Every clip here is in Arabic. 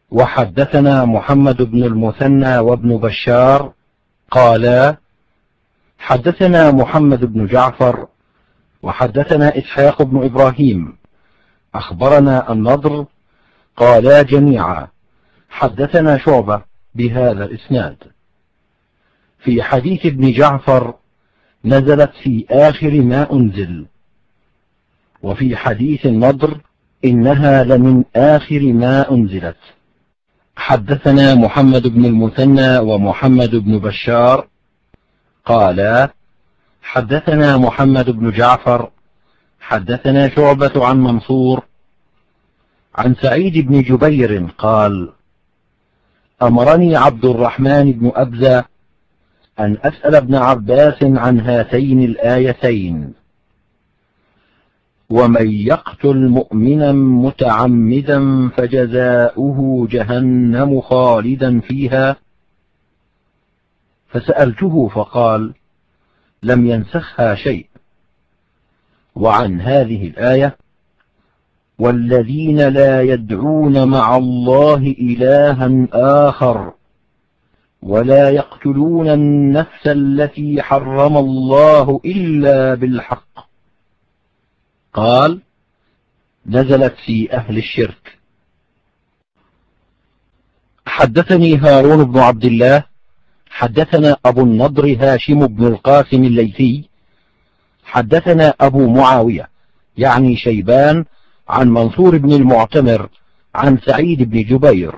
وحدثنا محمد بن المثنى وابن بشار قالا حدثنا محمد بن جعفر وحدثنا إسحاق بن إبراهيم أخبرنا النضر قالا جميعا حدثنا شعبة بهذا الإسناد. في حديث ابن جعفر نزلت في آخر ما أنزل، وفي حديث النضر إنها لمن آخر ما أنزلت. حدثنا محمد بن المثنى ومحمد بن بشار قالا حدثنا محمد بن جعفر حدثنا شعبة عن منصور عن سعيد بن جبير قال أمرني عبد الرحمن بن أبزة أن أسأل ابن عباس عن هاتين الآيتين: ومن يقتل مؤمنا متعمدا فجزاؤه جهنم خالدا فيها. فسألته فقال لم ينسخها شيء. وعن هذه الآية: والذين لا يدعون مع الله إلها آخر ولا يقتلون النفس التي حرم الله إلا بالحق. قال نزلت في أهل الشرك. حدثني هارون بن عبد الله حدثنا أبو النضر هاشم بن القاسم الليثي حدثنا أبو معاوية يعني شيبان عن منصور بن المعتمر عن سعيد بن جبير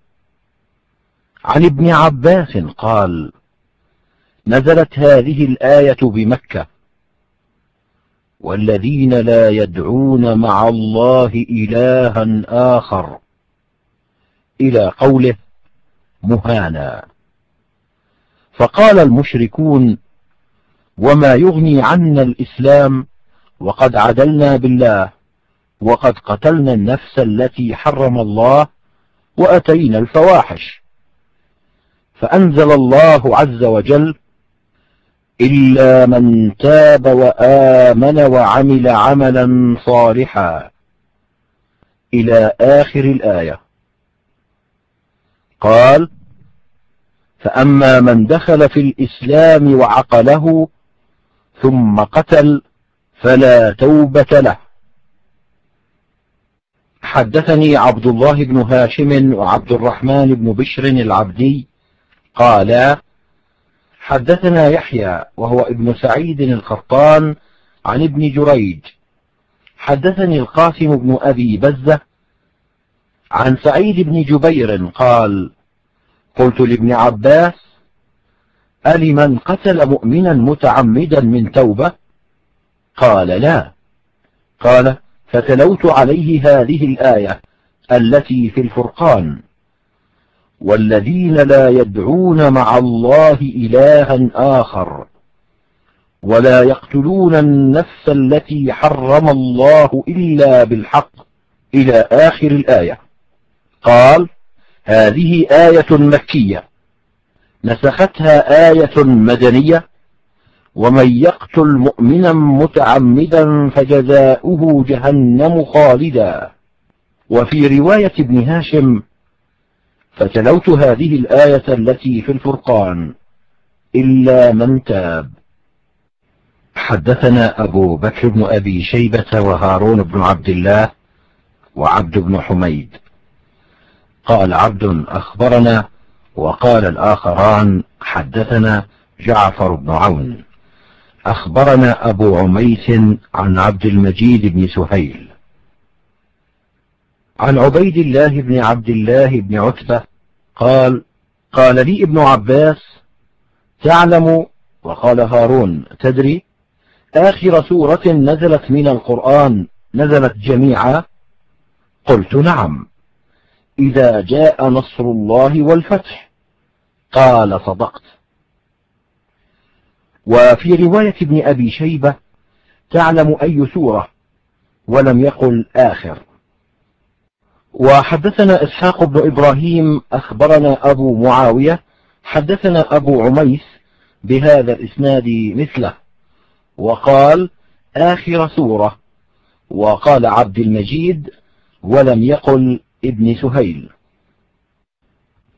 عن ابن عباس قال نزلت هذه الآية بمكة: والذين لا يدعون مع الله إلها آخر، إلى قوله مهانا. فقال المشركون: وما يغني عنا الإسلام وقد عدلنا بالله وقد قتلنا النفس التي حرم الله وأتينا الفواحش. فأنزل الله عز وجل: إلا من تاب وآمن وعمل عملا صالحا، إلى آخر الآية. قال: فأما من دخل في الإسلام وعقله ثم قتل فلا توبة له. حدثني عبد الله بن هاشم وعبد الرحمن بن بشر العبدي قالا حدثنا يحيى وهو ابن سعيد القطان عن ابن جريج حدثني القاسم بن أبي بزة عن سعيد بن جبير قال: قلت لابن عباس: ألمن قتل مؤمنا متعمدا من توبة؟ قال: لا. قال: فتلوت عليه هذه الآية التي في الفرقان: والذين لا يدعون مع الله إلها آخر ولا يقتلون النفس التي حرم الله إلا بالحق، إلى آخر الآية. قال: هذه آية مكية نسختها آية مدنية: ومن يقتل مؤمنا متعمدا فجزاؤه جهنم خالدا. وفي رواية ابن هاشم: فتلوت هذه الآية التي في الفرقان: إلا من تاب. حدثنا أبو بكر بن أبي شيبة وهارون بن عبد الله وعبد بن حميد. قال عبد: أخبرنا، وقال الآخران: حدثنا جعفر بن عون. أخبرنا أبو عميس عن عبد المجيد بن سهيل عن عبيد الله بن عبد الله بن عتبة قال: قال لي ابن عباس: تعلم، وقال هارون: تدري آخر سورة نزلت من القرآن نزلت جميعا؟ قلت: نعم، إذا جاء نصر الله والفتح. قال: صدقت. وفي رواية ابن أبي شيبة: تعلم أي سورة؟ ولم يقل آخر. وحدثنا إسحاق بن إبراهيم أخبرنا أبو معاوية حدثنا أبو عميس بهذا الإسناد مثله، وقال: آخر سورة. وقال عبد المجيد ولم يقل ابن سهيل.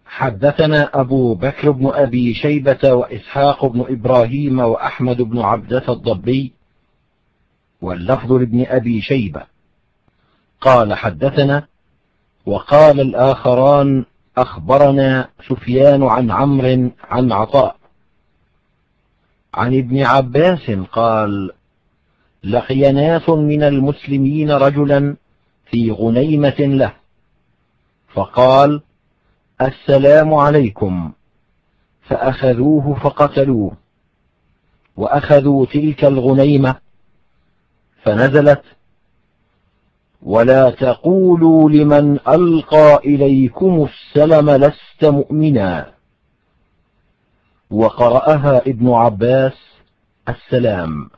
حدثنا أبو بكر بن أبي شيبة وإسحاق بن إبراهيم وأحمد بن عبدة الضبي، واللفظ لابن أبي شيبة، قال حدثنا، وقال الآخران أخبرنا سفيان عن عمرو عن عطاء عن ابن عباس قال: لقي ناس من المسلمين رجلا في غنيمة له، فقال: السلام عليكم، فأخذوه فقتلوه، وأخذوا تلك الغنيمة، فنزلت: ولا تقولوا لمن ألقى إليكم السلم لست مؤمنا، وقرأها ابن عباس السلام.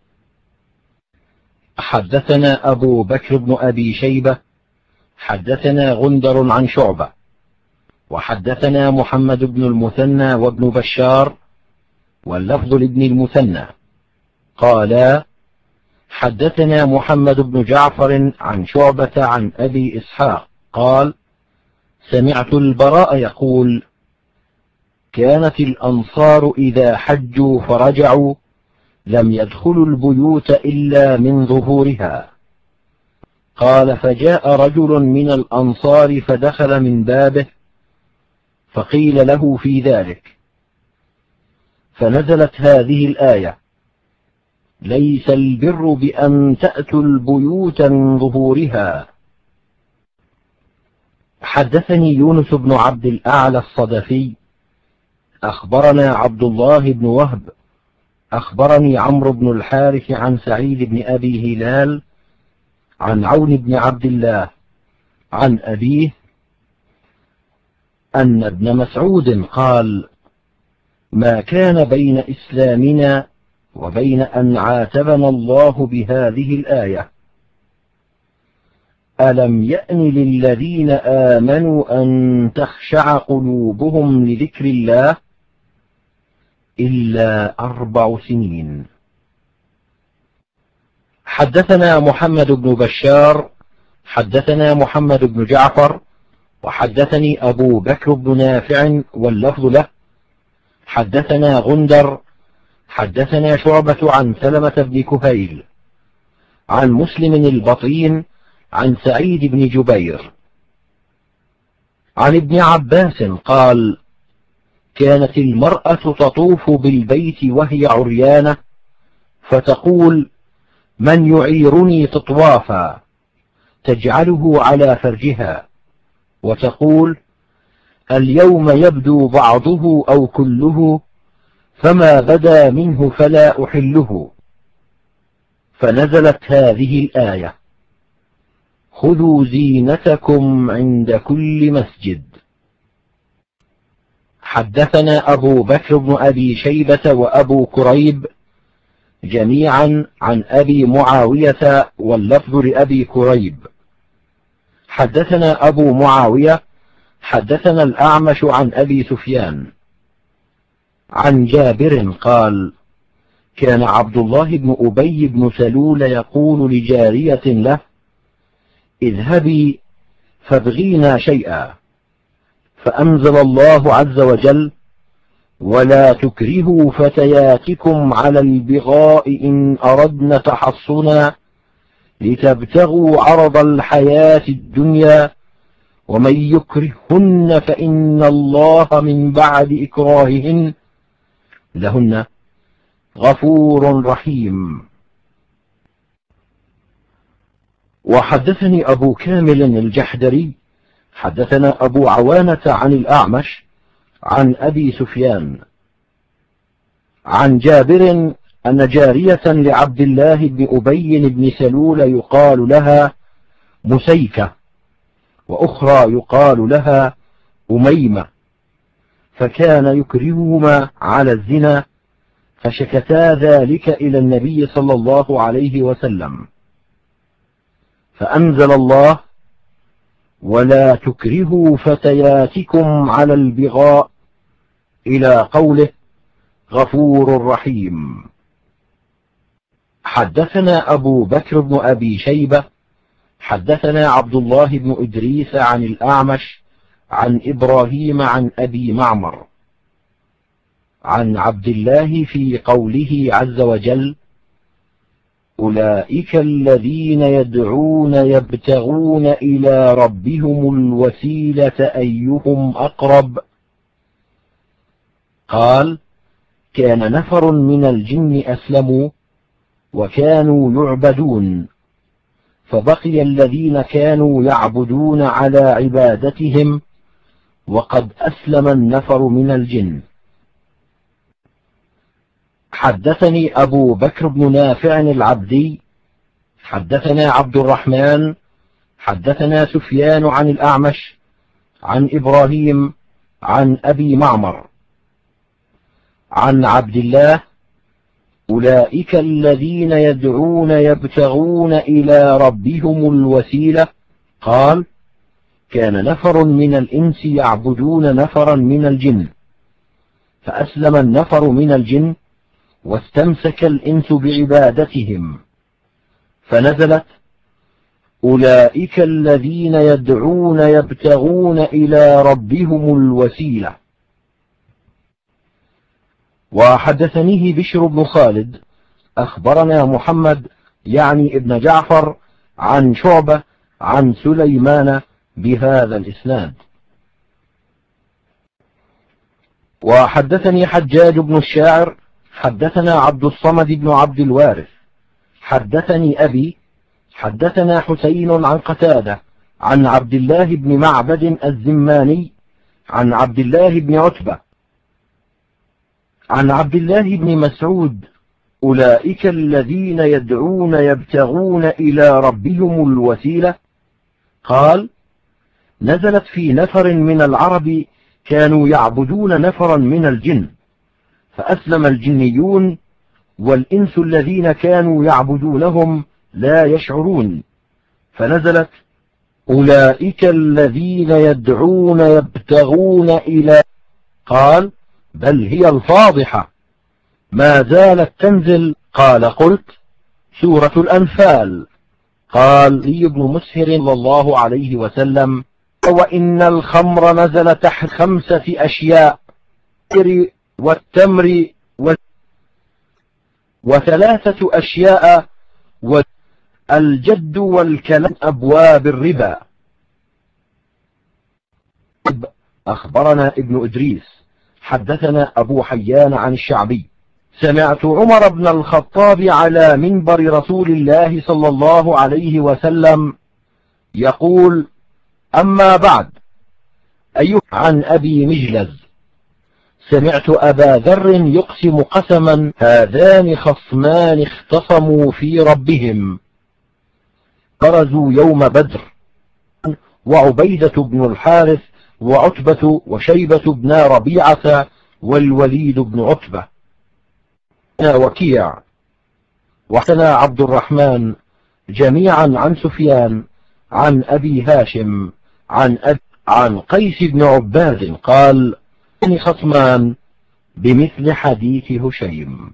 حدثنا أبو بكر بن أبي شيبة حدثنا غندر عن شعبة، وحدثنا محمد بن المثنى وابن بشار، واللفظ لابن المثنى، قالا: حدثنا محمد بن جعفر عن شعبة عن أبي إسحاق قال: سمعت البراء يقول: كانت الأنصار إذا حجوا فرجعوا لم يدخلوا البيوت إلا من ظهورها. قال: فجاء رجل من الأنصار فدخل من بابه، فقيل له في ذلك، فنزلت هذه الآية: ليس البر بأن تأتوا البيوت من ظهورها. حدثني يونس بن عبد الأعلى الصدفي أخبرنا عبد الله بن وهب أخبرني عمرو بن الحارث عن سعيد بن أبي هلال عن عون بن عبد الله عن أبيه أن ابن مسعود قال: ما كان بين إسلامنا وبين أن عاتبنا الله بهذه الآية: ألم يأن للذين آمنوا أن تخشع قلوبهم لذكر الله إلا 4 سنين. حدثنا محمد بن بشار حدثنا محمد بن جعفر، وحدثني أبو بكر بن نافع، واللفظ له، حدثنا غندر حدثنا شعبة عن سلمة بن كهيل عن مسلم البطين عن سعيد بن جبير عن ابن عباس قال: كانت المرأة تطوف بالبيت وهي عريانة، فتقول: من يعيرني تطوافا، تجعله على فرجها، وتقول: اليوم يبدو بعضه أو كله، فما بدا منه فلا أحله. فنزلت هذه الآية: خذوا زينتكم عند كل مسجد. حدثنا أبو بكر بن أبي شيبة وأبو كريب جميعا عن أبي معاوية، واللفظ لأبي كريب. حدثنا أبو معاوية حدثنا الأعمش عن أبي سفيان عن جابر قال: كان عبد الله بن أبي بن سلول يقول لجارية له: اذهبي فابغينا شيئا، فأنزل الله عز وجل: ولا تكرهوا فتياتكم على البغاء إن أردنا تحصنا لتبتغوا عرض الحياة الدنيا، ومن يكرهن فإن الله من بعد إكراههن لهن غفور رحيم. وحدثني أبو كامل الجحدري حدثنا أبو عوانة عن الأعمش عن أبي سفيان عن جابر أن جارية لعبد الله بن أبي بن سلول يقال لها مسيكة، وأخرى يقال لها أميمة، فكان يكرههما على الزنا، فشكتا ذلك إلى النبي صلى الله عليه وسلم، فأنزل الله: ولا تكرهوا فتياتكم على البغاء، إلى قوله: غفور رحيم. حدثنا أبو بكر بن أبي شيبة حدثنا عبد الله بن إدريس عن الأعمش عن إبراهيم عن أبي معمر عن عبد الله في قوله عز وجل: أولئك الذين يدعون يبتغون إلى ربهم الوسيلة أيهم أقرب. قال: كان نفر من الجن أسلموا وكانوا يعبدون، فبقي الذين كانوا يعبدون على عبادتهم وقد أسلم النفر من الجن. حدثني أبو بكر بن نافع العبدي حدثنا عبد الرحمن حدثنا سفيان عن الأعمش عن إبراهيم عن أبي معمر عن عبد الله: أولئك الذين يدعون يبتغون إلى ربهم الوسيلة. قال: كان نفر من الإنس يعبدون نفرا من الجن، فأسلم النفر من الجن واستمسك الإنس بعبادتهم، فنزلت: أولئك الذين يدعون يبتغون إلى ربهم الوسيلة. وحدثنيه بشر بن خالد أخبرنا محمد يعني ابن جعفر عن شعبة عن سليمان بهذا الإسناد. وحدثني حجاج بن الشاعر حدثنا عبد الصمد بن عبد الوارث حدثني أبي حدثنا حسين عن قتادة عن عبد الله بن معبد الزماني عن عبد الله بن عتبة عن عبد الله بن مسعود: أولئك الذين يدعون يبتغون إلى ربهم الوسيلة. قال: نزلت في نفر من العرب كانوا يعبدون نفرا من الجن، فأسلم الجنيون والإنس الذين كانوا يعبدونهم لا يشعرون، فنزلت: أولئك الذين يدعون يبتغون إلى. قال: بل هي الفاضحة، ما زالت تنزل. قال: قلت: سورة الأنفال. قال لي ابن مسهر صلى الله عليه وسلم: وإن الخمر نزل تحت 5 أشياء: والتمر و3 أشياء: الجد والكلام أبواب الربا. أخبرنا ابن إدريس حدثنا أبو حيان عن الشعبي: سمعت عمر بن الخطاب على منبر رسول الله صلى الله عليه وسلم يقول: أما بعد، عن أبي مجلز: سمعت أبا ذر يقسم قسما: هذان خصمان اختصموا في ربهم، برزوا يوم بدر، وعبيدة بن الحارث وعتبة وشيبة بن ربيعة والوليد بن عتبة. وكيع وحسنا عبد الرحمن جميعا عن سفيان عن أبي هاشم عن قيس بن عباد قال: خصمان بمثل حديث هشيم.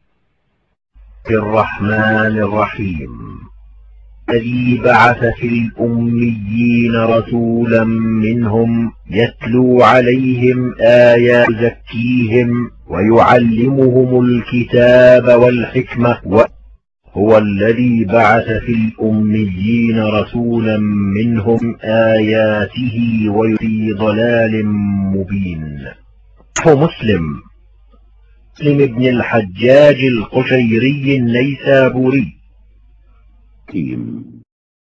الرحمن الرحيم. الذي بعث في الأميين رسولا منهم يتلو عليهم آيات يزكيهم ويعلمهم الكتاب والحكمة، هو الذي بعث في الأميين رسولا منهم آياته وفي ضلال مبين. مسلم بن الحجاج القشيري النيسابوري.